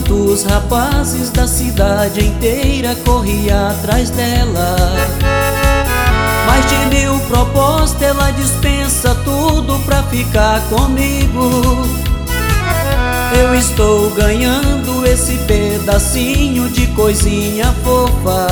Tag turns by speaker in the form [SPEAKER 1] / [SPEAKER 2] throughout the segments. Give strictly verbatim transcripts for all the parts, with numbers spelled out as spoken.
[SPEAKER 1] Quantos rapazes da cidade inteira corria atrás dela, mais de mil propostas ela dispensa tudo pra ficar comigo. Eu estou ganhando esse pedacinho de coisinha fofa.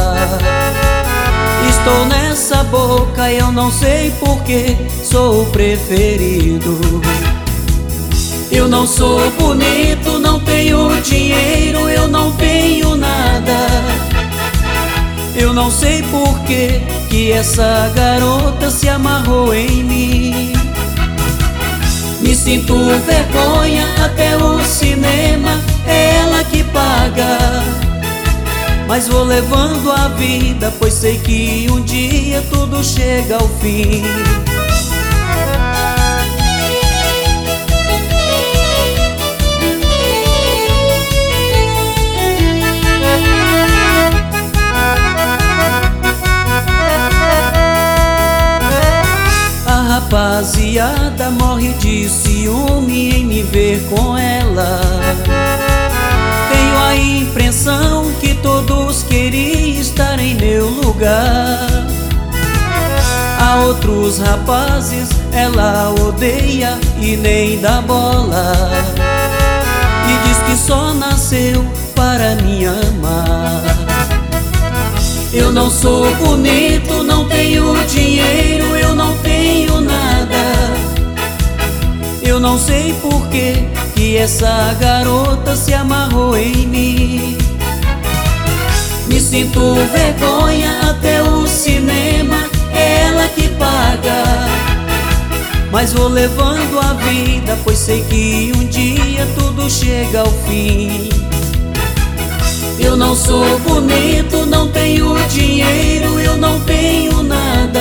[SPEAKER 1] Estou nessa boca, eu não sei porquê, sou o preferido. Eu não sou bonito, não tenho dinheiro, eu não tenho nada. Eu não sei porquê que essa garota se amarrou em mim. Me sinto vergonha, até o cinema é ela que paga. Mas vou levando a vida, pois sei que um dia tudo chega ao fim. A rapaziada morre de ciúme em me ver com ela. Tenho a impressão que todos queriam estar em meu lugar. A outros rapazes ela odeia e nem dá bola, e diz que só nasceu para me amar. Eu não sou bonito, não tenho dinheiro, eu não tenho nada. Eu não sei porquê que essa garota se amarrou em mim. Me sinto vergonha, até o cinema é ela que paga. Mas vou levando a vida, pois sei que um dia tudo chega ao fim. Eu não sou bonito, não tenho dinheiro, eu não tenho nada.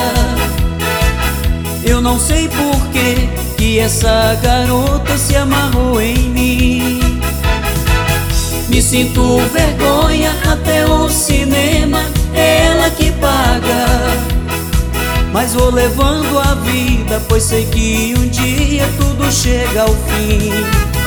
[SPEAKER 1] Eu não sei porquê que essa garota se amarrou em mim. Me sinto vergonha, até o cinema é ela que paga. Mas vou levando a vida, pois sei que um dia tudo chega ao fim.